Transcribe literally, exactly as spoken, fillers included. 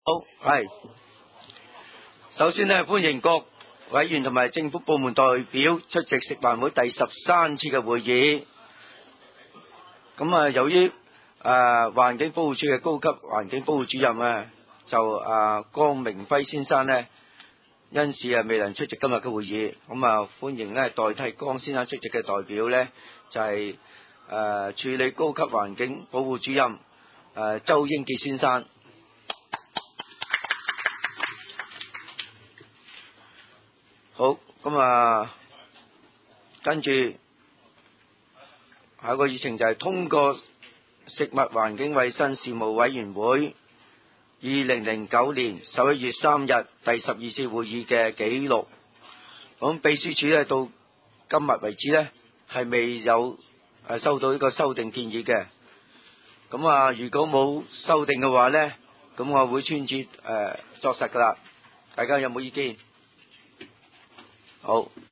好，係。首先呢，歡迎各委員同埋政府部門代表出席食環會第十三次嘅會議。咁啊，由於誒環境保護署嘅高級環境保護主任啊，就誒江明輝先生呢，因事啊未能出席今日嘅會議，咁啊歡迎呢代替江先生出席嘅代表呢，就係誒處理高級環境保護主任誒周英傑先生。好，咁啊，跟住下一個議程就係通過食物環境衛生事務委員會二零零九年十一月三日第十二次會議嘅記錄。咁秘書處咧到今日為止呢，係未有誒收到呢個修訂建議嘅。咁啊，如果冇修訂嘅話呢，咁我會宣旨誒作實噶啦。大家有冇意見？好。